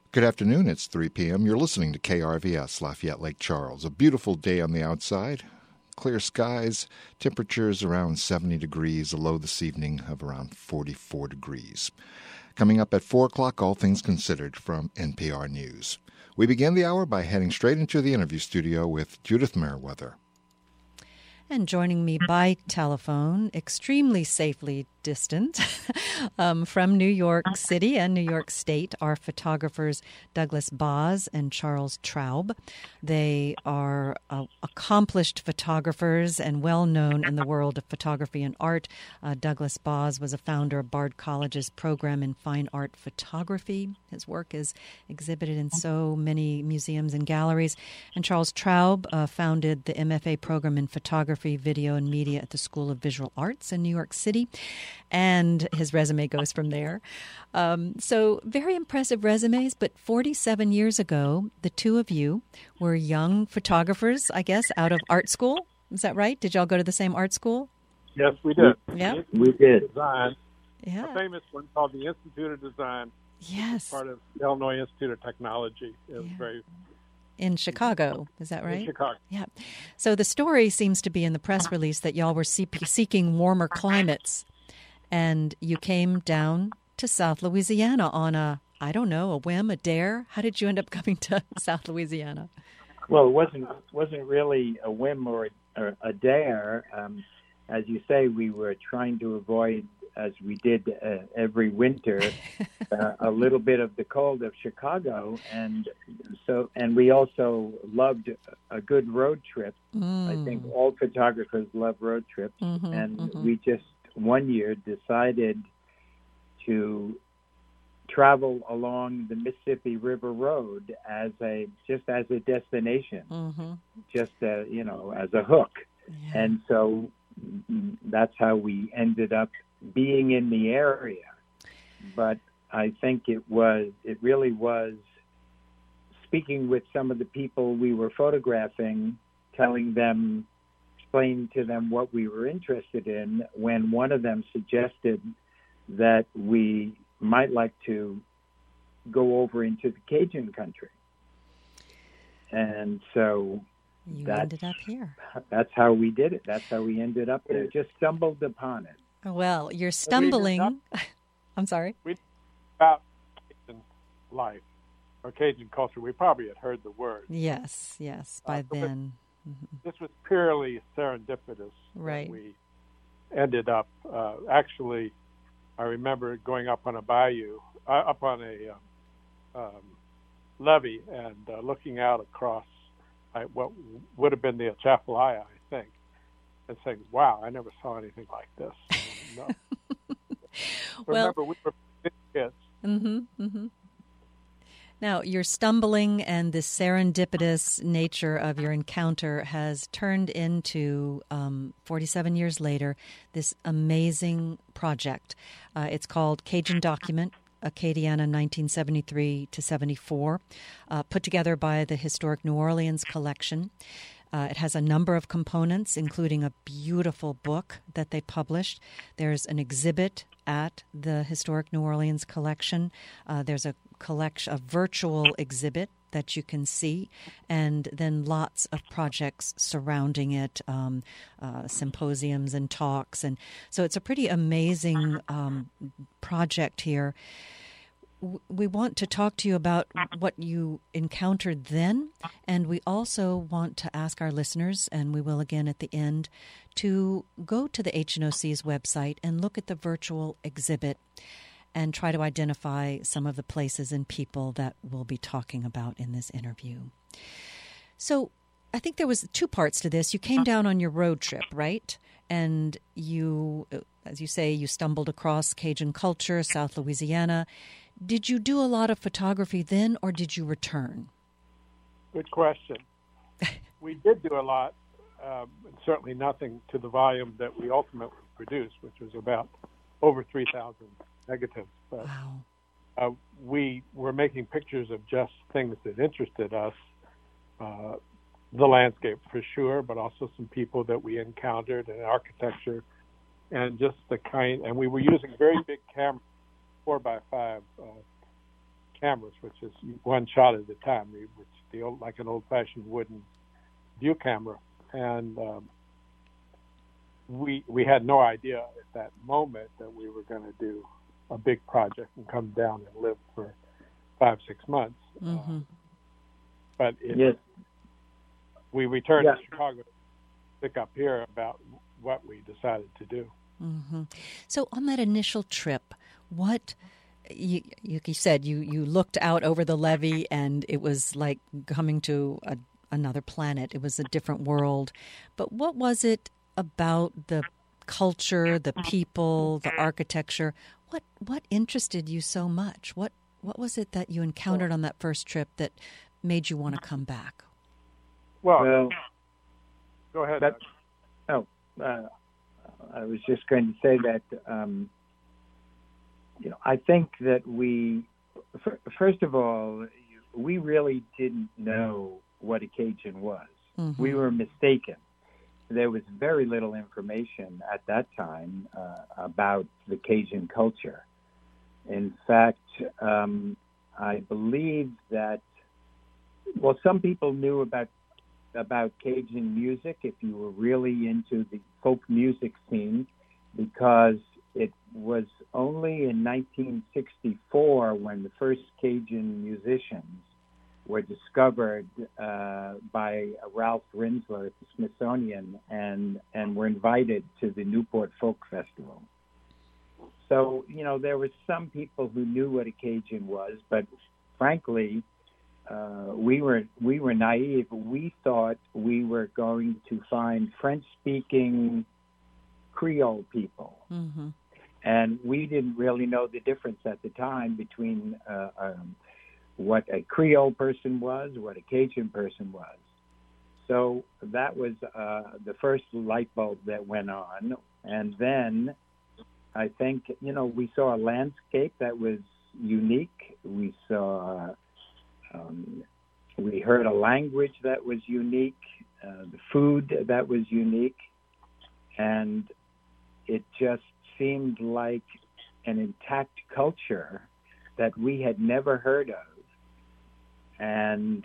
Good afternoon. It's 3 p.m. You're listening to KRVS, Lafayette Lake Charles. A beautiful day on the outside. Clear skies, temperatures around 70 degrees, a low this evening of around 44 degrees. Coming up at 4 o'clock, All Things Considered from NPR News. We begin the hour by heading straight into the interview studio with Judith Merriweather. And joining me by telephone, extremely safely distant, from New York City and New York State, are photographers Douglas Boz and Charles Traub. They are accomplished photographers and well-known in the world of photography and art. Douglas Boz was a founder of Bard College's program in fine art photography. His work is exhibited in so many museums and galleries. And Charles Traub founded the MFA program in photography, video, and media at the School of Visual Arts in New York City. And his resume goes from there. So very impressive resumes, but 47 years ago, the two of you were young photographers, I guess, out of art school. Is that right? Did y'all go to the same art school? Yes, we did. Yeah. We did. Design. Yeah. A famous one called the Institute of Design. Yes. Part of the Illinois Institute of Technology. It was very... In Chicago, is that right? In Chicago. Yeah. So the story seems to be in the press release that y'all were seeking warmer climates, and you came down to South Louisiana on a whim, a dare. How did you end up coming to South Louisiana? Well, it wasn't really a whim or a dare. As you say, we were trying to avoid, as we did every winter, a little bit of the cold of Chicago, and we also loved a good road trip. I think all photographers love road trips, we just one year decided to travel along the Mississippi River Road as a destination, just as a hook, and so that's how we ended up being in the area. But I think it really was speaking with some of the people we were photographing, explaining to them what we were interested in, when one of them suggested that we might like to go over into the Cajun country. And so you ended up here. That's how we did it. That's how we ended up there. Just stumbled upon it. Well, you're stumbling. I'm sorry. About Cajun life or Cajun culture, we probably had heard the word. Yes, by then. This was purely serendipitous. Right. We ended up, actually, I remember going up on a bayou, up on a levee, and looking out across what would have been the Atchafalaya, I think, and saying, wow, I never saw anything like this. No. Remember, we were big kids. Now, your stumbling and the serendipitous nature of your encounter has turned into, 47 years later, this amazing project. It's called Cajun Document, Acadiana 1973 to 74, put together by the Historic New Orleans Collection. It has a number of components, including a beautiful book that they published. There's an exhibit at the Historic New Orleans Collection. There's a virtual exhibit that you can see, and then lots of projects surrounding it, symposiums and talks. And so it's a pretty amazing project here. We want to talk to you about what you encountered then, and we also want to ask our listeners, and we will again at the end, to go to the HNOC's website and look at the virtual exhibit and try to identify some of the places and people that we'll be talking about in this interview. So I think there was two parts to this. You came down on your road trip, right? And you, as you say, you stumbled across Cajun culture, South Louisiana. Did you do a lot of photography then, or did you return? Good question. We did do a lot, certainly nothing to the volume that we ultimately produced, which was about over 3,000 negatives. But wow. We were making pictures of just things that interested us, the landscape for sure, but also some people that we encountered in architecture, and just and we were using very big cameras, 4x5 cameras, which is one shot at a time, which like an old-fashioned wooden view camera, and we had no idea at that moment that we were going to do a big project and come down and live for 5-6 months. Mm-hmm. But Yes. we returned Yeah. to Chicago to pick up here about what we decided to do. Mm-hmm. So on that initial trip, what you said you looked out over the levee and it was like coming to another planet. It was a different world. But what was it about the culture, the people, the architecture? What interested you so much? What was it that you encountered on that first trip that made you want to come back? Well, go ahead. I was just going to say that, I think that first of all, we really didn't know what a Cajun was. Mm-hmm. We were mistaken. There was very little information at that time about the Cajun culture. In fact, I believe that, some people knew about Cajun music if you were really into the folk music scene, because it was only in 1964 when the first Cajun musicians were discovered by Ralph Rinsler at the Smithsonian and were invited to the Newport Folk Festival. So, there were some people who knew what a Cajun was, but frankly, we were naive. We thought we were going to find French-speaking Creole people. Mm-hmm. And we didn't really know the difference at the time between what a Creole person was, what a Cajun person was. So that was the first light bulb that went on. And then I think, we saw a landscape that was unique. We saw, we heard a language that was unique, the food that was unique. And it just seemed like an intact culture that we had never heard of. And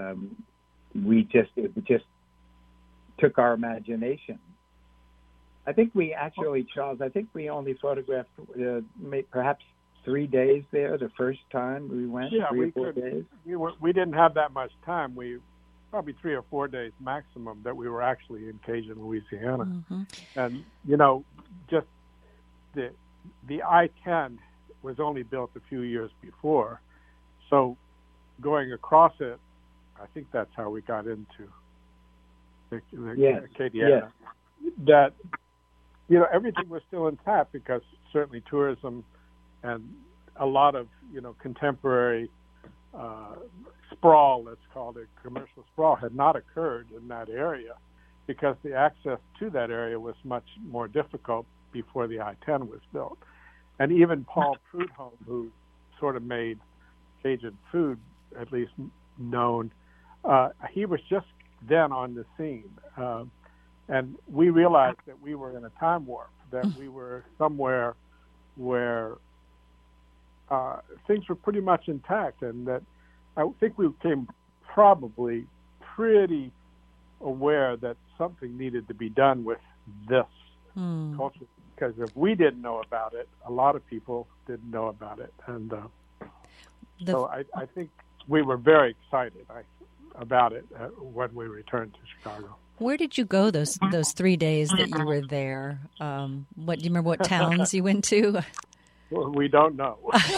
it just took our imagination. I think we actually, Charles, only photographed perhaps 3 days there the first time we went, 3 or 4 days. We didn't have that much time. Probably 3 or 4 days maximum that we were actually in Cajun, Louisiana. Mm-hmm. And, just the I-10 was only built a few years before. So going across it, I think that's how we got into the Acadiana. Yes. That, everything was still intact because certainly tourism and a lot of, contemporary sprawl, let's call it commercial sprawl, had not occurred in that area because the access to that area was much more difficult before the I-10 was built. And even Paul Prudhomme, who sort of made Cajun food at least known, he was just then on the scene. And we realized that we were in a time warp, that we were somewhere where things were pretty much intact, and that I think we became probably pretty aware that something needed to be done with this culture, because if we didn't know about it, a lot of people didn't know about it. And so I think we were very excited about it when we returned to Chicago. Where did you go those 3 days that you were there? Do you remember what towns you went to? Well, we don't know.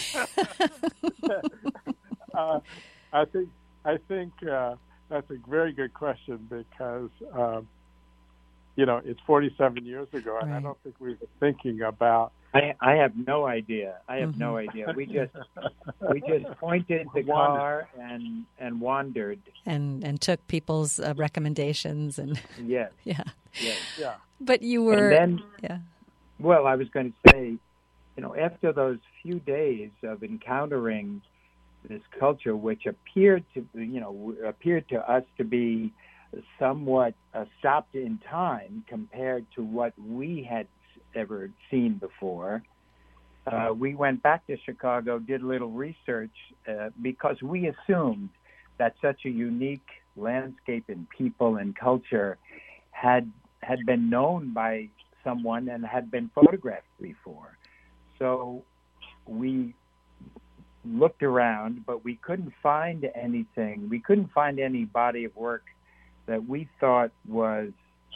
I think that's a very good question because it's 47 years ago, and right. I don't think we were thinking about. I have no idea. No idea. We just pointed the car and wandered and took people's recommendations and yes. Yeah. Yeah. But you were Well, I was going to say, after those few days of encountering this culture, which appeared to us to be somewhat stopped in time compared to what we had ever seen before, we went back to Chicago, did a little research because we assumed that such a unique landscape and people and culture had been known by someone and had been photographed before. So we looked around, but we couldn't find anything. We couldn't find any body of work that we thought was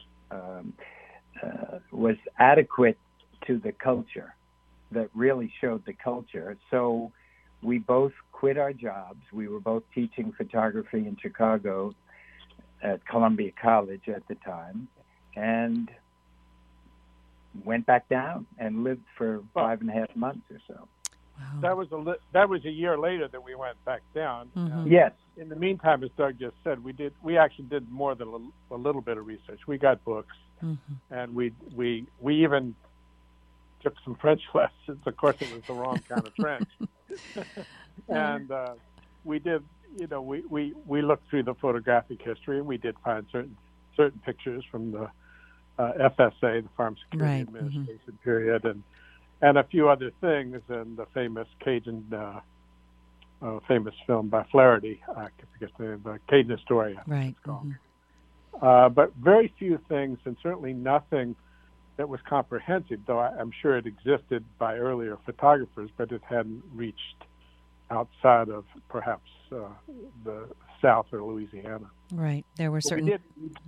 adequate to the culture, that really showed the culture. So we both quit our jobs. We were both teaching photography in Chicago at Columbia College at the time, and went back down and lived for 5.5 months or so. Wow. That was a year later that we went back down. Mm-hmm. Yes. In the meantime, as Doug just said, we actually did more than a little bit of research. We got books, and we even took some French lessons. Of course, it was the wrong kind of French. And we did, we looked through the photographic history, and we did find certain pictures from the FSA, the Farm Security Administration period, and a few other things, and the famous Cajun, famous film by Flaherty, I forget the name, Cajun Astoria. Right. It's called. But very few things, and certainly nothing that was comprehensive, though I'm sure it existed by earlier photographers, but it hadn't reached outside of perhaps the South or Louisiana. Right. There were certain...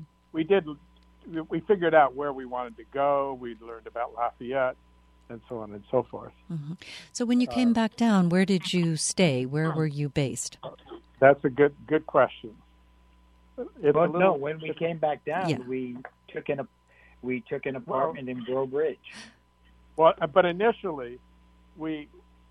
We figured out where we wanted to go. We learned about Lafayette, and so on and so forth. Mm-hmm. So when you came back down, where did you stay? Where were you based? That's a good question. When we came back down, we took an apartment in Breaux Bridge. Well, but initially, we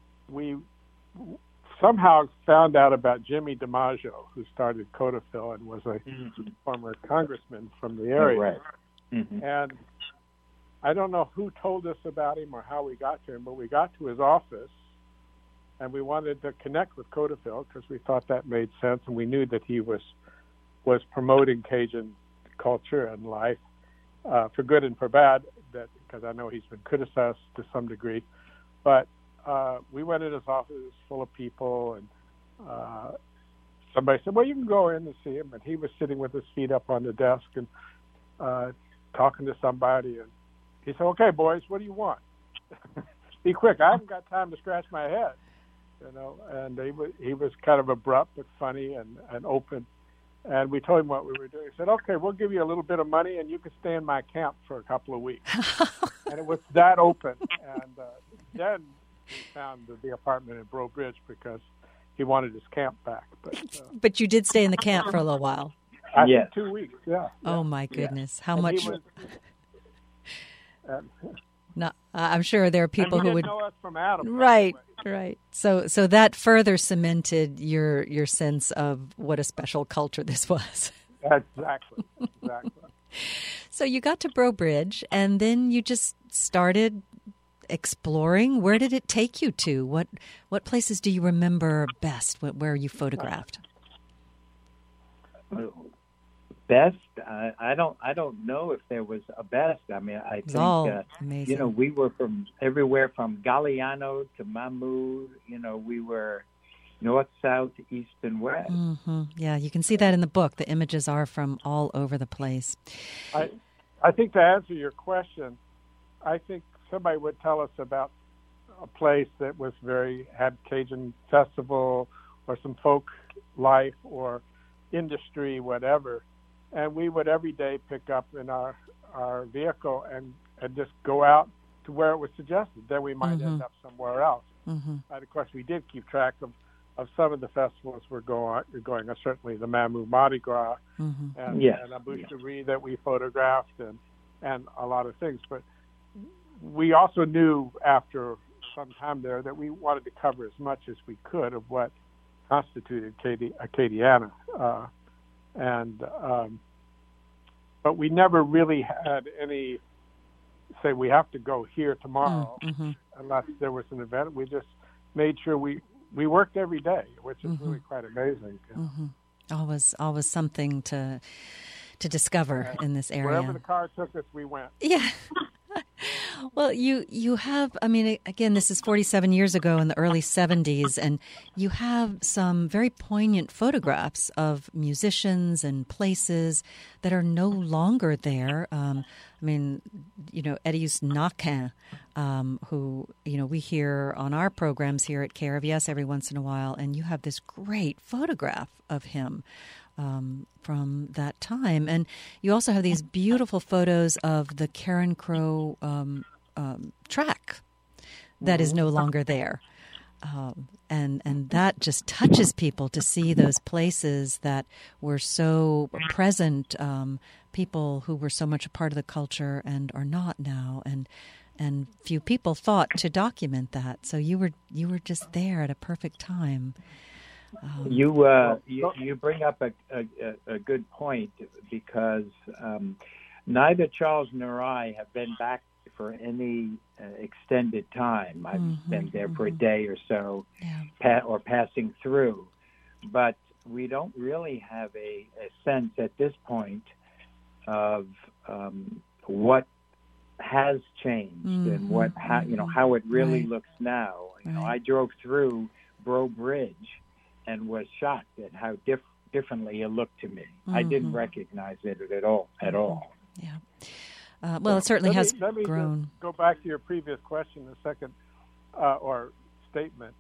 somehow found out about Jimmy DiMaggio, who started Codafil and was a former congressman from the area. Right. Mm-hmm. And I don't know who told us about him or how we got to him, but we got to his office, and we wanted to connect with Codafil because we thought that made sense, and we knew that he was promoting Cajun culture and life for good and for bad, because I know he's been criticized to some degree. But we went in his office, it was full of people, and somebody said, well, you can go in and see him. And he was sitting with his feet up on the desk and talking to somebody, and he said, okay, boys, what do you want? Be quick. I haven't got time to scratch my head, and he was kind of abrupt but funny and open. And we told him what we were doing. He said, okay, we'll give you a little bit of money, and you can stay in my camp for a couple of weeks. And it was that open. And then we found the apartment in Breaux Bridge because he wanted his camp back. But you did stay in the camp for a little while. I think 2 weeks, yeah. Oh, my goodness. How and much... No, I'm sure there are people who would know us from Adam. Right. So that further cemented your sense of what a special culture this was. Exactly. So you got to Breaux Bridge, and then you just started exploring. Where did it take you to? What places do you remember best? Where you photographed? Best? I don't know if there was a best. I mean, I think amazing. We were from everywhere from Galliano to Mamou. We were north, south, east, and west. Mm-hmm. Yeah, you can see that in the book. The images are from all over the place. I think to answer your question, I think somebody would tell us about a place that had Cajun festival or some folk life or industry, whatever. And we would every day pick up in our vehicle and just go out to where it was suggested. Then we might end up somewhere else. Mm-hmm. And of course, we did keep track of some of the festivals we're going. Certainly the Mamou Mardi Gras and Abou-Cheri that we photographed and a lot of things. But we also knew after some time there that we wanted to cover as much as we could of what constituted Acadiana. But we never really had any say we have to go here tomorrow unless there was an event. We just made sure we worked every day, which is really quite amazing. Always something to discover in this area. Wherever the car took us, we went. Yeah. Well, you have, I mean, again, this is 47 years ago in the early 70s, and you have some very poignant photographs of musicians and places that are no longer there. I mean, Edius Naquin, who, we hear on our programs here at KRVS every once in a while, and you have this great photograph of him from that time. And you also have these beautiful photos of the Karen Crow track that is no longer there. And that just touches people to see those places that were so present, people who were so much a part of the culture and are not now. And few people thought to document that. So you were just there at a perfect time. You bring up a good point, because neither Charles nor I have been back for any extended time. I've been there for a day or so, or passing through, but we don't really have a sense at this point of what has changed and how it really looks now. I drove through Breaux Bridge and was shocked at how differently it looked to me. I didn't recognize it at all. Yeah. Well, it certainly has grown. Just go back to your previous question a second, or statement.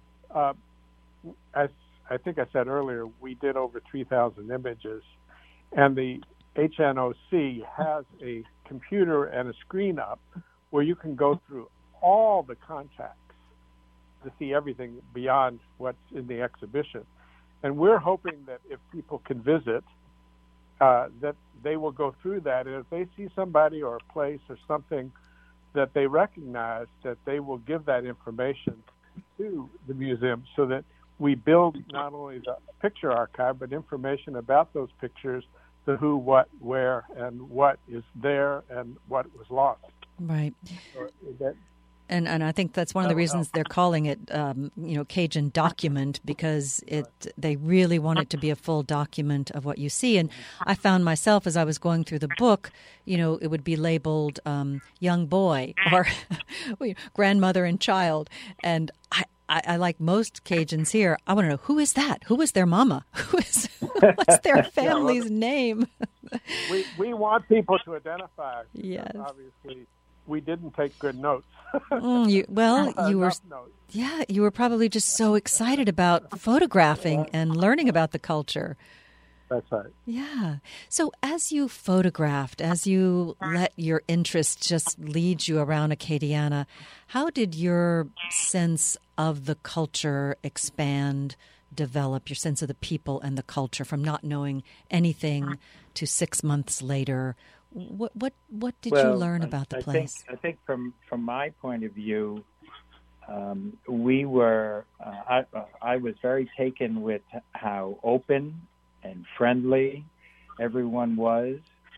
As I think I said earlier, we did over 3,000 images, and the HNOC has a computer and a screen up where you can go through all the contacts to see everything beyond what's in the exhibition. And we're hoping that if people can visit, that they will go through that. And if they see somebody or a place or something that they recognize, that they will give that information to the museum, so that we build not only the picture archive, but information about those pictures, the who, what, where, and what is there and what was lost. Right. And I think that's one of the reasons they're calling it, Cajun Document, because they really want it to be a full document of what you see. And I found myself, as I was going through the book, it would be labeled young boy or grandmother and child. And I like most Cajuns here, I want to know, who is that? Who is their mama? What's their family's name? We want people to identify. Yes. Obviously, we didn't take good notes. You were probably just so excited about photographing and learning about the culture. That's right. Yeah. So as you photographed, as you let your interest just lead you around Acadiana, how did your sense of the culture expand, develop, your sense of the people and the culture, from not knowing anything to 6 months later? What did you learn about the place? I think from my point of view, we were. I was very taken with how open and friendly everyone was.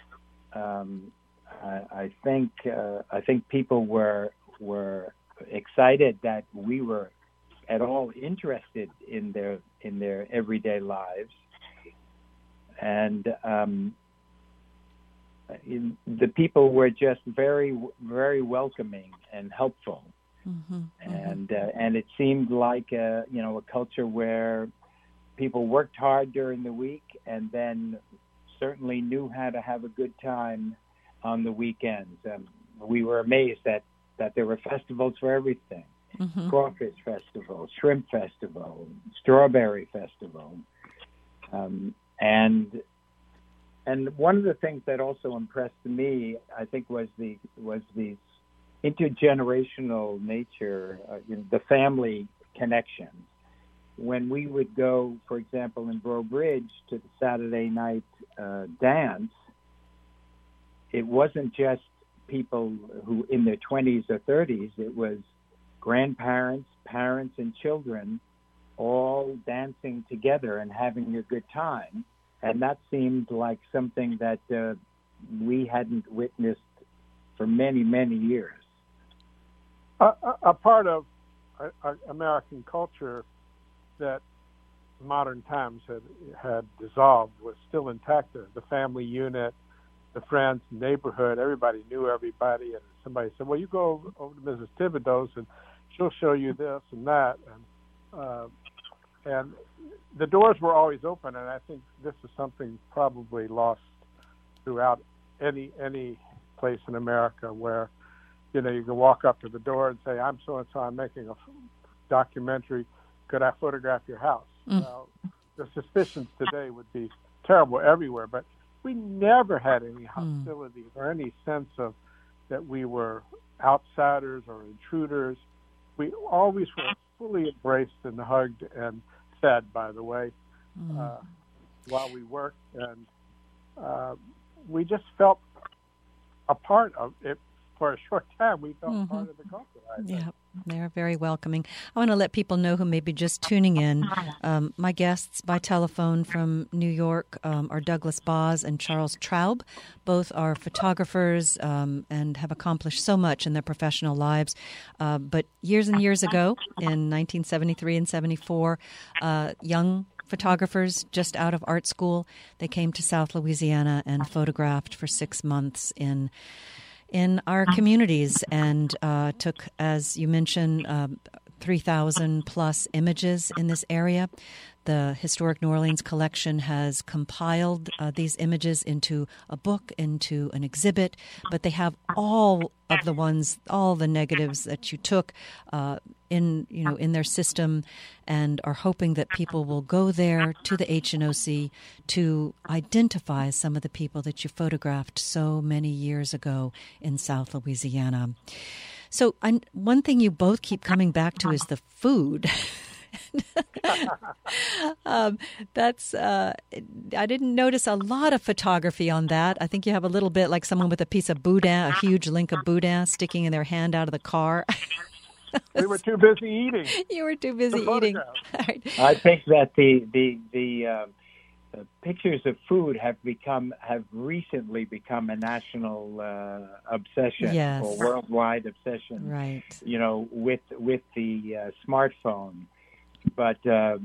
I think people were excited that we were at all interested in their everyday lives, and the people were just very, very welcoming and helpful, and it seemed like a culture where people worked hard during the week and then certainly knew how to have a good time on the weekends. We were amazed that there were festivals for everything: crawfish festival, shrimp festival, strawberry festival, And one of the things that also impressed me, I think, was the intergenerational nature, the family connections. When we would go, for example, in Breaux Bridge to the Saturday night dance, it wasn't just people who in their 20s or 30s. It was grandparents, parents, and children all dancing together and having a good time. And that seemed like something that we hadn't witnessed for many, many years. A part of American culture that modern times had dissolved was still intact. The family unit, the friends, neighborhood, everybody knew everybody, and somebody said, well, you go over to Mrs. Thibodeau's and she'll show you this and that. And the doors were always open, and I think this is something probably lost throughout any place in America where, you can walk up to the door and say, I'm so-and-so, I'm making a documentary. Could I photograph your house? Well, the suspicions today would be terrible everywhere, but we never had any hostility or any sense of that we were outsiders or intruders. We always were fully embraced and hugged and fed, by the way, while we worked. And we just felt a part of it. For a short time, we felt part of the culture. Yeah, they're very welcoming. I want to let people know who may be just tuning in. My guests by telephone from New York are Douglas Boz and Charles Traub. Both are photographers and have accomplished so much in their professional lives. But years and years ago, in 1973 and 74, young photographers just out of art school, they came to South Louisiana and photographed for 6 months in our communities and took, as you mentioned, 3,000 plus images in this area. The Historic New Orleans Collection has compiled these images into a book, into an exhibit, but they have all of the ones, all the negatives that you took in their system, and are hoping that people will go there to the HNOC to identify some of the people that you photographed so many years ago in South Louisiana. So one thing you both keep coming back to is the food. I didn't notice a lot of photography on that. I think you have a little bit like someone with a piece of boudin, a huge link of boudin sticking in their hand out of the car. We were too busy eating. You were too busy eating. Right. I think that the pictures of food have recently become a national obsession, yes, or worldwide obsession. Right. With the smartphone. But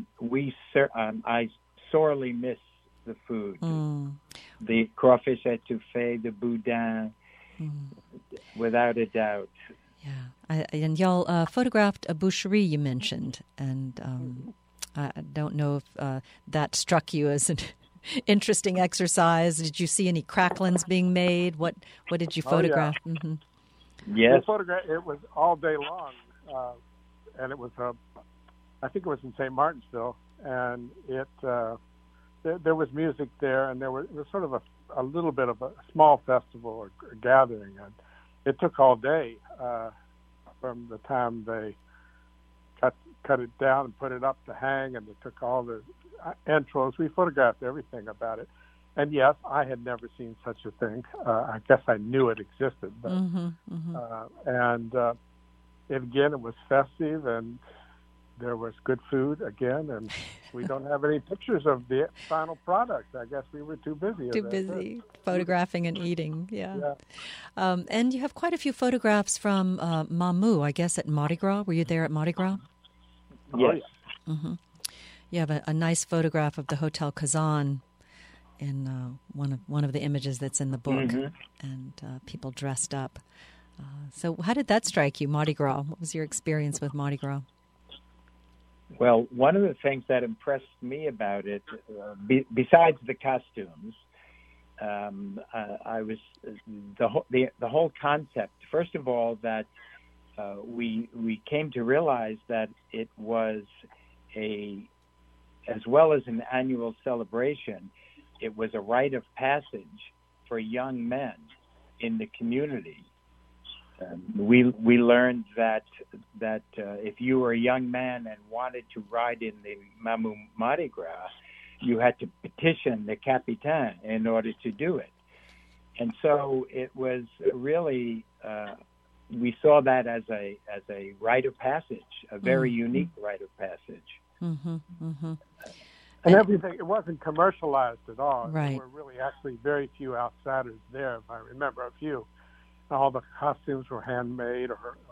I sorely miss the food. The crawfish etouffee, the boudin, without a doubt. Yeah, and y'all photographed a boucherie you mentioned, and I don't know if that struck you as an interesting exercise. Did you see any cracklins being made? What did you photograph? Oh, yeah. Mm-hmm. Yes, it was all day long, and it was I think it was in St. Martinsville, and there was music there, and it was sort of a little bit of a small festival or gathering, and it took all day from the time they cut it down and put it up to hang, and they took all the intros. We photographed everything about it, and yes, I had never seen such a thing. I guess I knew it existed, but and again, it was festive, and there was good food again, and we don't have any pictures of the final product. I guess we were too busy. Photographing and eating. Yeah. And you have quite a few photographs from Mamou, I guess, at Mardi Gras. Were you there at Mardi Gras? Yes. Mm-hmm. You have a nice photograph of the Hotel Kazan in one of the images that's in the book, and people dressed up. So how did that strike you, Mardi Gras? What was your experience with Mardi Gras? Well, one of the things that impressed me about it, besides the costumes, I was the whole concept. First of all, that we came to realize that it was as well as an annual celebration, it was a rite of passage for young men in the community. We learned that if you were a young man and wanted to ride in the Mamou Mardi Gras, you had to petition the Capitaine in order to do it. And so it was really, we saw that as a rite of passage, a very unique rite of passage. Mm-hmm. Mm-hmm. And everything, it wasn't commercialized at all. Right. There were really actually very few outsiders there, if I remember a few. All the costumes were handmade,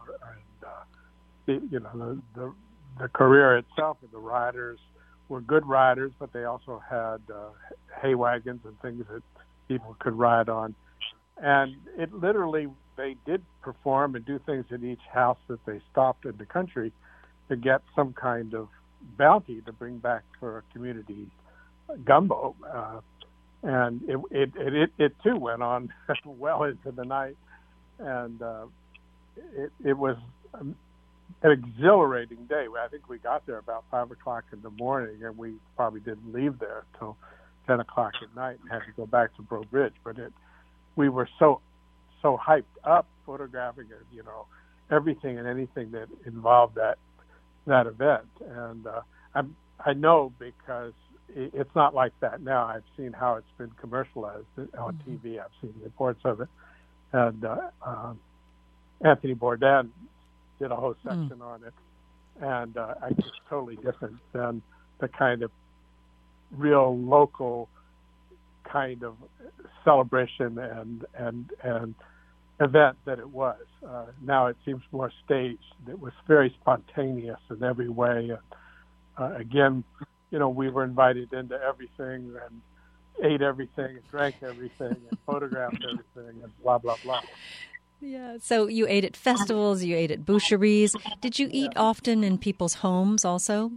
the career itself of the riders were good riders, but they also had hay wagons and things that people could ride on. And it literally they did perform and do things at each house that they stopped in the country to get some kind of bounty to bring back for a community gumbo. And it too went on well into the night. And it was an exhilarating day. I think we got there about 5 o'clock in the morning, and we probably didn't leave there till 10 o'clock at night and had to go back to Breaux Bridge. But we were so hyped up photographing it, you know, everything and anything that involved that event. And I know because it's not like that now. I've seen how it's been commercialized on TV. I've seen reports of it. And Anthony Bourdain did a whole section on it. And it's totally different than the kind of real local kind of celebration and event that it was. Now it seems more staged. It was very spontaneous in every way. And, again, you know, we were invited into everything and ate everything and drank everything and photographed everything and blah, blah, blah. Yeah. So you ate at festivals, you ate at boucheries. Did you eat often in people's homes also?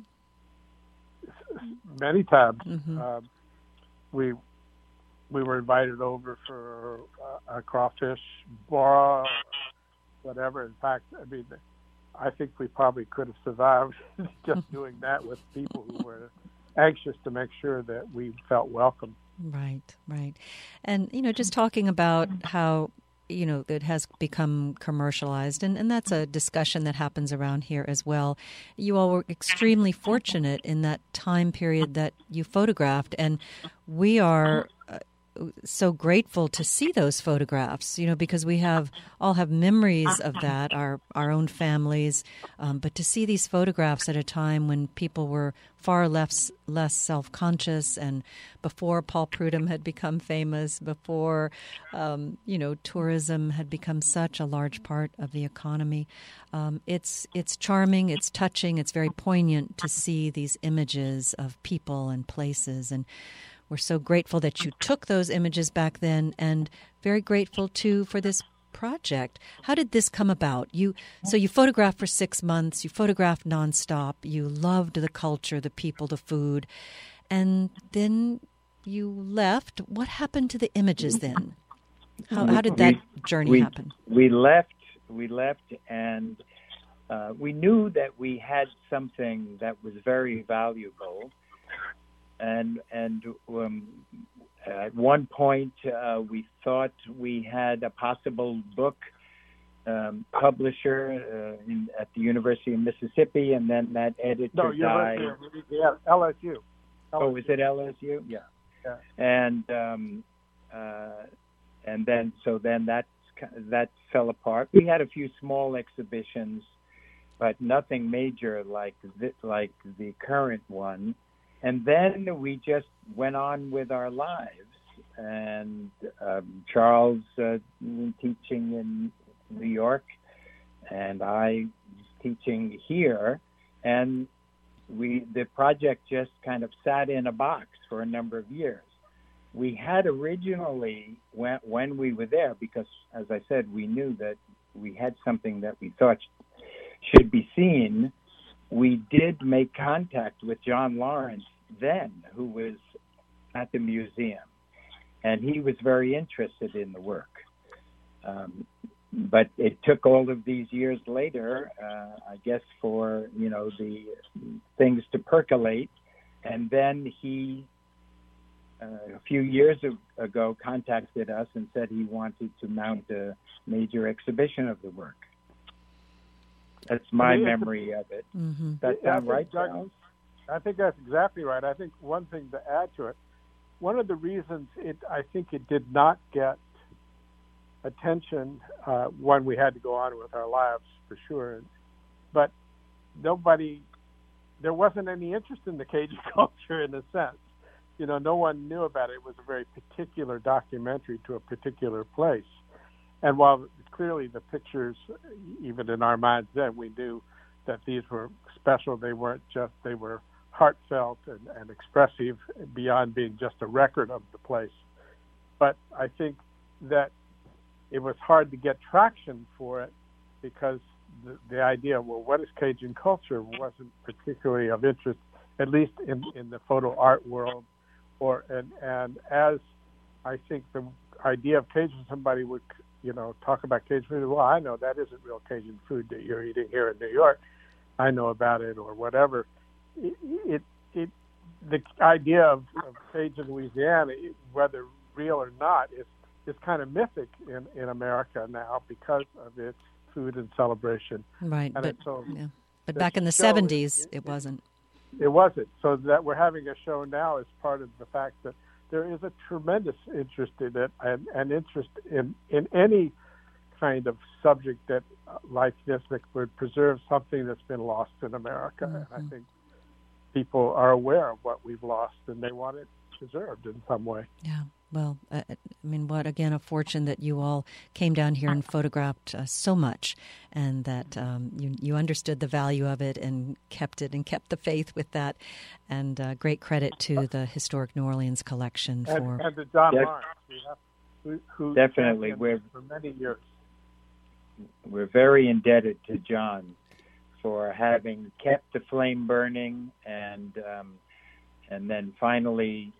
Many times. Mm-hmm. We were invited over for a crawfish bar, whatever. In fact, I mean, I think we probably could have survived just doing that with people who were anxious to make sure that we felt welcome. Right, right. And, you know, just talking about how, you know, it has become commercialized, and that's a discussion that happens around here as well. You all were extremely fortunate in that time period that you photographed, and we are so grateful to see those photographs, you know, because we all have memories of that, our own families, but to see these photographs at a time when people were far less self-conscious, and before Paul Prudhomme had become famous, before, you know, tourism had become such a large part of the economy. It's charming, it's touching, it's very poignant to see these images of people and places, and we're so grateful that you took those images back then, and very grateful, too, for this project. How did this come about? So you photographed for 6 months, you photographed nonstop, you loved the culture, the people, the food, and then you left. What happened to the images then? How did that journey happen? We left, and we knew that we had something that was very valuable. And at one point, we thought we had a possible book publisher at the University of Mississippi, and then that editor died. Yeah, LSU. Oh, is it LSU? Yeah. And then that fell apart. We had a few small exhibitions, but nothing major like the current one. And then we just went on with our lives, and Charles teaching in New York, and I teaching here, and the project just kind of sat in a box for a number of years. We had originally, when we were there, because as I said, we knew that we had something that we thought should be seen, we did make contact with John Lawrence then, who was at the museum, and he was very interested in the work. But it took all of these years later, I guess, for, you know, the things to percolate, and then he, a few years ago, contacted us and said he wanted to mount a major exhibition of the work. That's my memory of it. Mm-hmm. That sound right, Charles? I think that's exactly right. I think one thing to add to it, one of the reasons I think it did not get attention when we had to go on with our lives, for sure, but there wasn't any interest in the Cajun culture in a sense. You know, no one knew about it. It was a very particular documentary to a particular place. And while clearly the pictures, even in our minds then, we knew that these were special. They were heartfelt and expressive beyond being just a record of the place. But I think that it was hard to get traction for it because the idea, well, what is Cajun culture, wasn't particularly of interest, at least in the photo art world. And as I think the idea of Cajun, somebody would, talk about Cajun food. Well, I know that isn't real Cajun food that you're eating here in New York. I know about it, or whatever. The idea of Cajun Louisiana, whether real or not, is kind of mythic in America now because of its food and celebration. Right, and but back in the 70s, it wasn't. It wasn't. So that we're having a show now is part of the fact that there is a tremendous interest in it, and interest in any kind of subject that, like this, that would preserve something that's been lost in America. Mm-hmm. And I think people are aware of what we've lost, and they want it preserved in some way. Yeah. Well, what, again, a fortune that you all came down here and photographed so much, and that you understood the value of it and kept the faith with that. And great credit to the Historic New Orleans Collection for... And to John Lawrence, who definitely, for many years. We're very indebted to John for having kept the flame burning and then finally,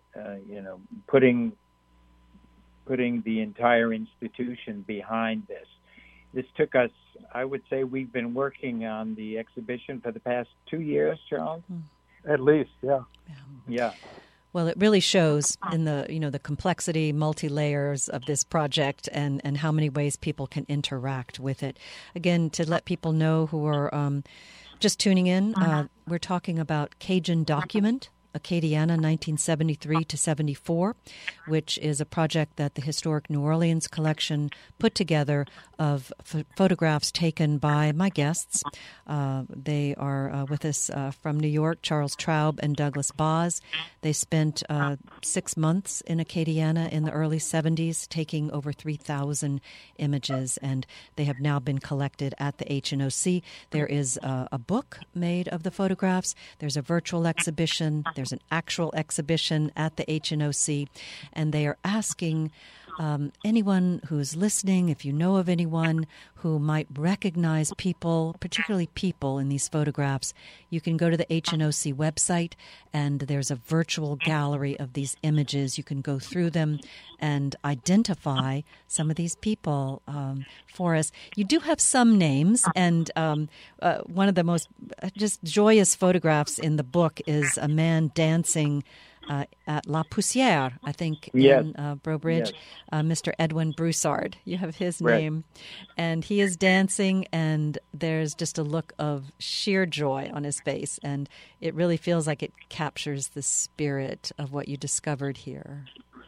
putting the entire institution behind this. This took us, I would say we've been working on the exhibition for the past 2 years, Charles? At least, yeah. Yeah. Well, it really shows in the complexity, multi-layers of this project and how many ways people can interact with it. Again, to let people know who are just tuning in, we're talking about Cajun Document, Acadiana 1973 to 74, which is a project that the Historic New Orleans Collection put together of photographs taken by my guests. They are with us from New York, Charles Traub and Douglas Boz. They spent 6 months in Acadiana in the early 70s, taking over 3,000 images, and they have now been collected at the HNOC. There is a book made of the photographs. There's a virtual exhibition. There's an actual exhibition at the HNOC, and they are asking anyone who's listening, if you know of anyone who might recognize people, particularly people in these photographs, you can go to the HNOC website, and there's a virtual gallery of these images. You can go through them and identify some of these people for us. You do have some names, and one of the most just joyous photographs in the book is a man dancing at La Poussière, I think, yes. in Breaux Bridge, yes. Mr. Edwin Broussard. You have his name. And he is dancing, and there's just a look of sheer joy on his face. And it really feels like it captures the spirit of what you discovered here.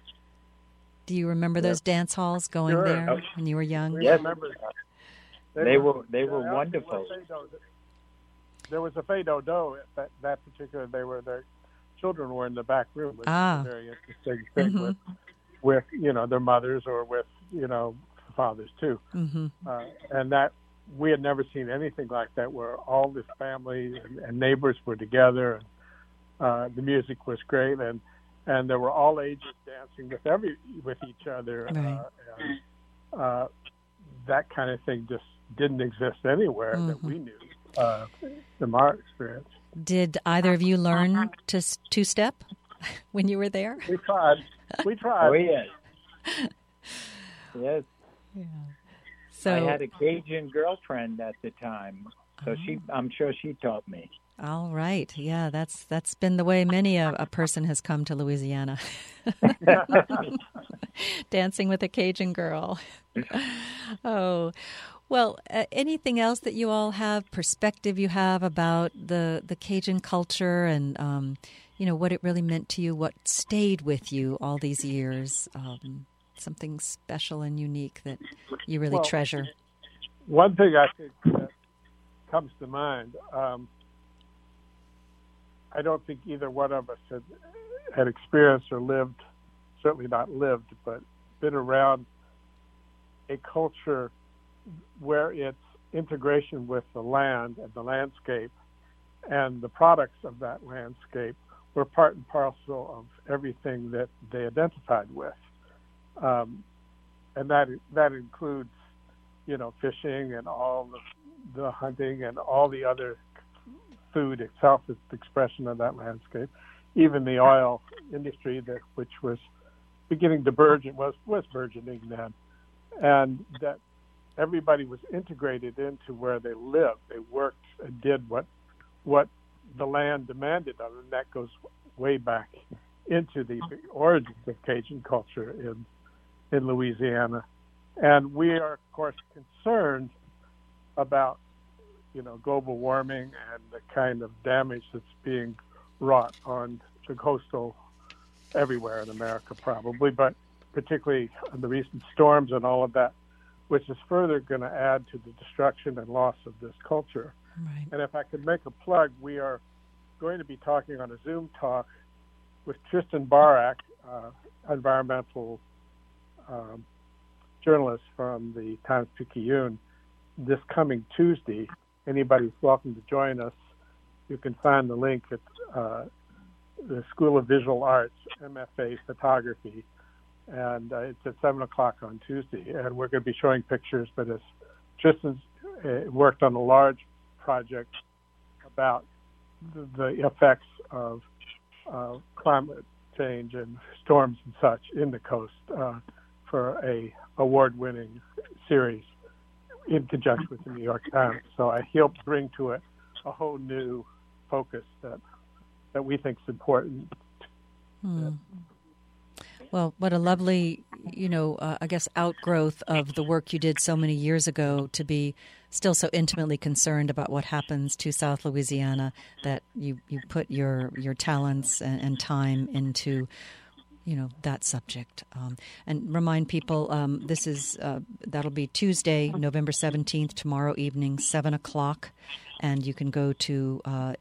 Do you remember those dance halls going there when you were young? Yes, remember that. They were wonderful. There was a Fais d'Odo at that particular. Their children were in the back room, which was a very interesting thing with their mothers or with fathers too, and that we had never seen anything like that, where all this family and neighbors were together, and the music was great, and there were all ages dancing with each other. Right. That kind of thing just didn't exist anywhere that we knew from our experience. Did either of you learn to two-step when you were there? We tried. Oh, yes. Yes. Yeah. So I had a Cajun girlfriend at the time, so I'm sure she taught me. All right. Yeah, that's been the way many a person has come to Louisiana. Dancing with a Cajun girl. Oh. Well, anything else that you all have, perspective you have about the Cajun culture and, what it really meant to you, what stayed with you all these years, something special and unique that you really treasure? One thing I think that comes to mind, I don't think either one of us had experienced or lived, certainly not lived, but been around a culture where its integration with the land and the landscape and the products of that landscape were part and parcel of everything that they identified with. and that includes, fishing and all the hunting and all the other food itself is the expression of that landscape. Even the oil industry, which was beginning to burgeon, was burgeoning then, and that everybody was integrated into where they lived. They worked and did what the land demanded of them. That goes way back into the origins of Cajun culture in Louisiana. And we are, of course, concerned about, global warming and the kind of damage that's being wrought on the coastal everywhere in America probably, but particularly on the recent storms and all of that, which is further going to add to the destruction and loss of this culture. Right. And if I could make a plug, we are going to be talking on a Zoom talk with Tristan Barak, environmental journalist from the Times-Picayune, this coming Tuesday. Anybody's welcome to join us. You can find the link at the School of Visual Arts, MFA Photography, and it's at 7 o'clock on Tuesday. And we're going to be showing pictures, but as Tristan's worked on a large project about the effects of climate change and storms and such in the coast for a award-winning series in conjunction with the New York Times. So I helped bring to it a whole new focus that we think is important. Well, what a lovely, I guess, outgrowth of the work you did so many years ago to be still so intimately concerned about what happens to South Louisiana, that you put your talents and time into that subject. And remind people, that'll be Tuesday, November 17th, tomorrow evening, 7 o'clock. And you can go to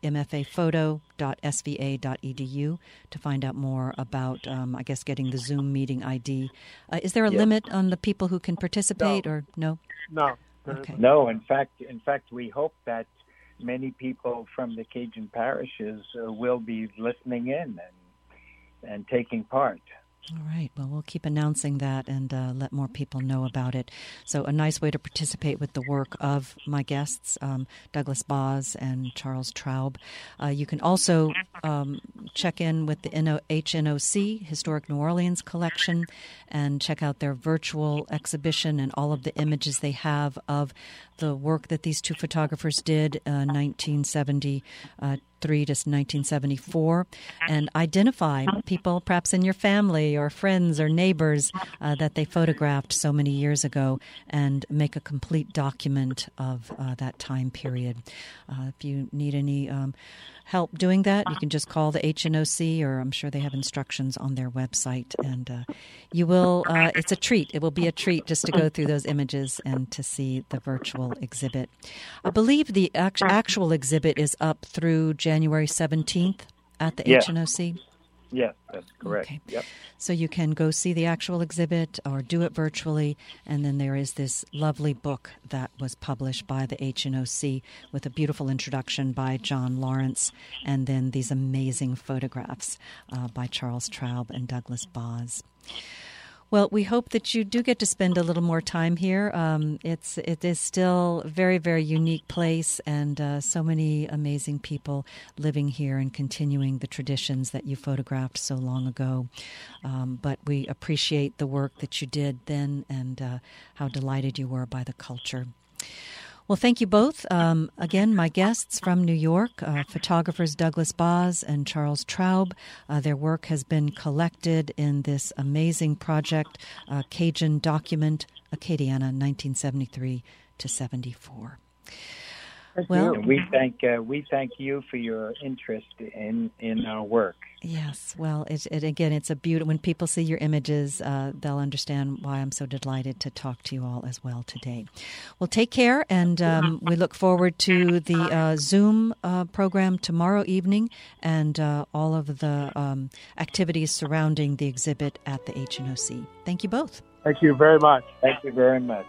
mfaphoto.sva.edu to find out more about, getting the Zoom meeting ID. Is there a limit on the people who can participate, or no? No. Okay. No, in fact, we hope that many people from the Cajun parishes will be listening in and taking part. All right. Well, we'll keep announcing that and let more people know about it. So a nice way to participate with the work of my guests, Douglas Boz and Charles Traub. You can also check in with the HNOC, Historic New Orleans Collection, and check out their virtual exhibition and all of the images they have of the work that these two photographers did, 1973 to 1974, and identify people perhaps in your family or friends or neighbors that they photographed so many years ago, and make a complete document of that time period. If you need any help doing that, you can just call the HNOC, or I'm sure they have instructions on their website, and you will, it's a treat. It will be a treat just to go through those images and to see the virtual exhibit. I believe the actual exhibit is up through January 17th at the HNOC. Yes, that's correct. Okay. Yep. So you can go see the actual exhibit or do it virtually, and then there is this lovely book that was published by the HNOC with a beautiful introduction by John Lawrence, and then these amazing photographs by Charles Traub and Douglas Boz. Well, we hope that you do get to spend a little more time here. It is still a very, very unique place, and so many amazing people living here and continuing the traditions that you photographed so long ago. But we appreciate the work that you did then, and how delighted you were by the culture. Well, thank you both. Again, my guests from New York, photographers Douglas Boz and Charles Traub. Their work has been collected in this amazing project, Cajun Document, Acadiana, 1973 to 74. Well, we thank you for your interest in our work. Yes, well, it's a beautiful. When people see your images, they'll understand why I'm so delighted to talk to you all as well today. Well, take care, and we look forward to the Zoom program tomorrow evening and all of the activities surrounding the exhibit at the HNOC. Thank you both. Thank you very much. Thank you very much.